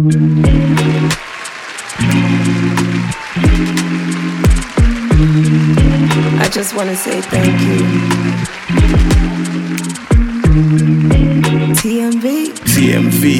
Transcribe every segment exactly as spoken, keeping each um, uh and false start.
I just wanna say thank you. T M V. T M V.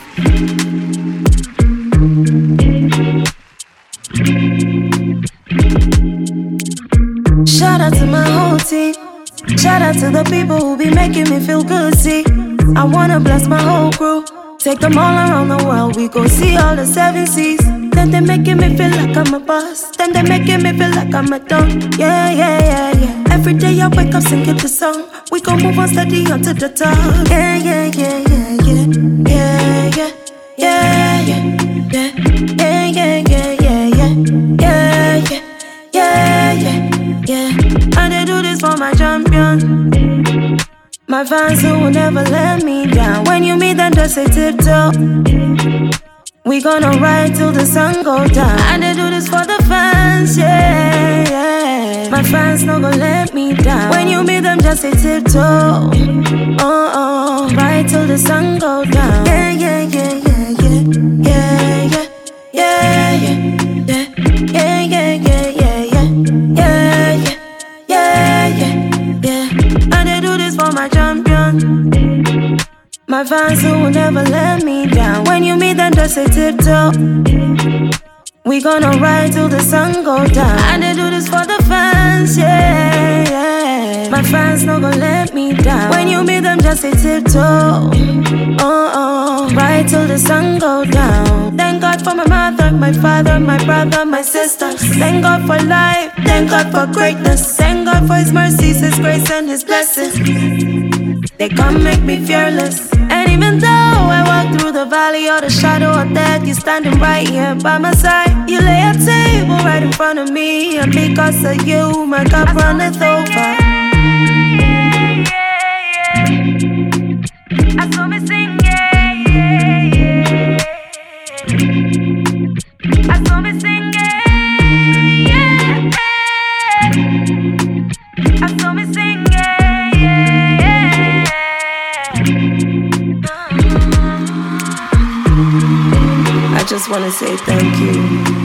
Shout out to my whole team. Shout out to the people who be making me feel good, see. I wanna bless my whole crew. Take them all around the world, we go see all the seven seas. Then they making me feel like I'm a boss. Then they making me feel like I'm a don. Yeah, yeah, yeah, yeah. Every day I wake up singing the song. We gon' move on steady onto the top. Yeah, yeah, yeah, yeah, yeah. Yeah, yeah, yeah, yeah. Yeah, yeah, yeah, yeah, yeah. Yeah, yeah, yeah, yeah, yeah. And they do this for my champion. My fans who will never let me down. When you meet them, just say tiptoe. We gonna ride till the sun goes down. And they do this for the fans, yeah, yeah. My fans not gonna let me down. When you meet them, just say tiptoe. Oh, oh, ride till the sun goes down. Yeah, yeah, yeah, yeah, yeah. Yeah, yeah, yeah, yeah. Yeah, yeah, yeah, yeah, yeah. Yeah, yeah, yeah, yeah, yeah. And they do this for my champion. My fans who will never let me down. When you meet them, just say tiptoe. We gonna ride till the sun goes down. And they do this for the fans, yeah, yeah. My fans not gonna let me down. When you meet them, just say tiptoe. Oh, oh, ride till the sun goes down. Thank God for my mother, my father, my brother, my sister. Thank God for life, thank God for greatness. Thank God for His mercies, His grace and His blessings. They come make me fearless. And even though I walk through the valley or the shadow of death, you're standing right here by my side. You lay a table right in front of me, and because of you, my cup runneth over. I saw me sing, yeah, yeah, yeah. I saw me sing, yeah, yeah. I saw me sing, yeah, yeah, yeah. I just wanna say thank you.